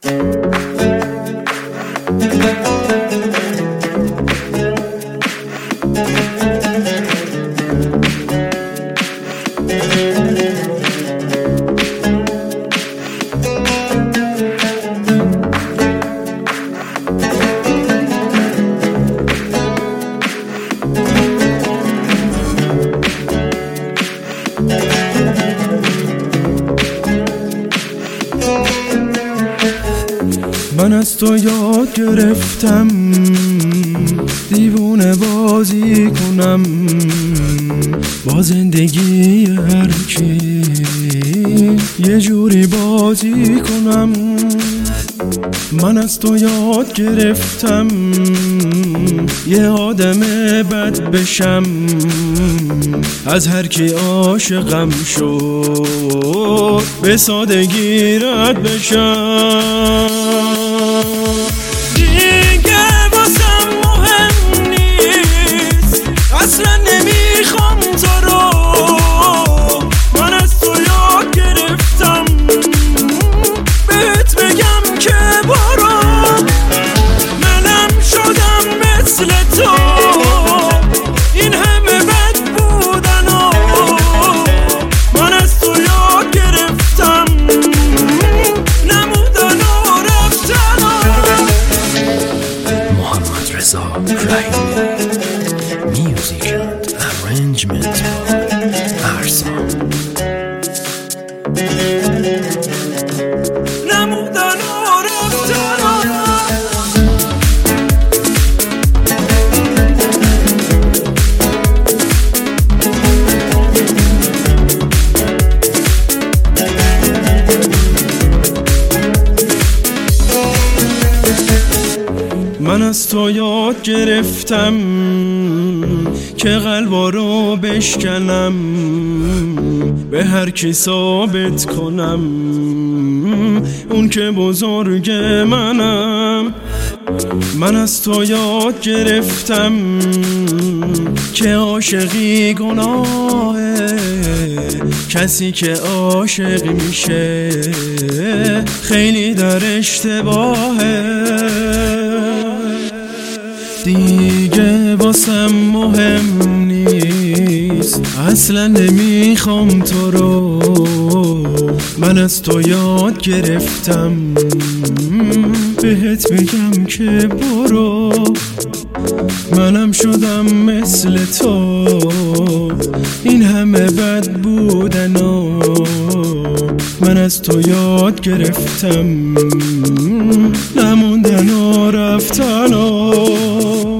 من از تو یاد گرفتم دیوونه بازی کنم با زندگی هر کی، یه جوری بازی کنم. من از تو یاد گرفتم یه آدم بد بشم، از هر کی عاشقم شد به سادگی رد بشم. دیگه واسم مهم نیست، اصلا نمیخوام تو رو. من از تو یاد گرفتم بهت بگم که برو. منم شدم مثل تو، این همه بد بودن و من از تو یاد گرفتم نمودن و رفتن و محمد رضا رحیمی. Music and arrangement by Arson. نمودن و رفتن و من از تو یاد گرفتم که قلبا رو بشکنم، به هر کی ثابت کنم اون که بزرگ منم. من از تو یاد گرفتم که عاشقی گناهه، کسی که عاشق میشه خیلی در اشتباهه. دیگه واسم مهم نیست، اصلا نمیخوام تو رو. من از تو یاد گرفتم بهت بگم که برو. منم شدم مثل تو، این همه بد بودن و من از تو یاد گرفتم نموندن و رفتن و